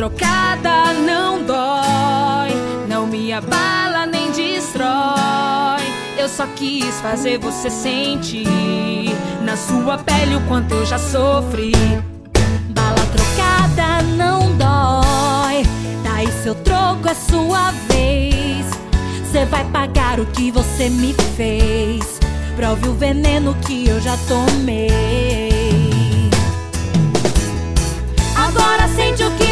trocada não dói, não me abala nem destrói. Eu só quis fazer você sentir na sua pele o quanto eu já sofri. Bala trocada não dói, daí seu troco é sua vez. Cê vai pagar o que você me fez. Prove o veneno que eu já tomei. Agora sente o que